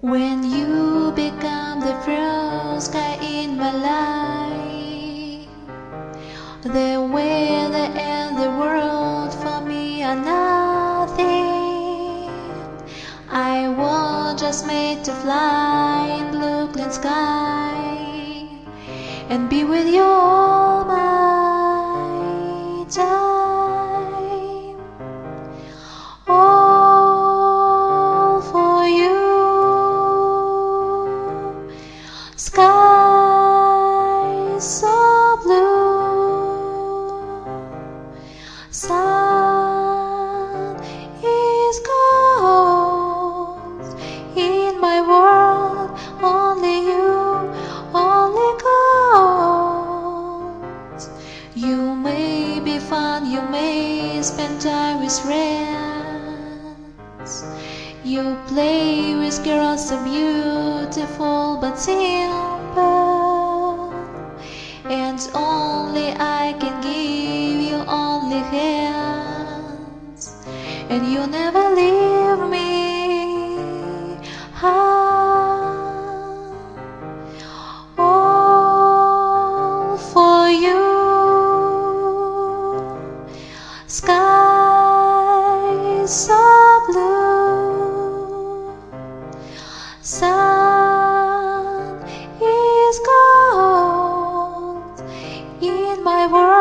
When you become the first sky in my life, the weather and the world for me are nothing. I was just made to fly in blue clean sky and be with you all my time. All for you. Sky so blue, sun is gold. In my world, only you, only gold. You may be fun, you may spend time with friends. You play with girls so beautiful but simple, and only I can give you only hands, and you never leave me. All for you. Sky so blue, sun is gold. In my world,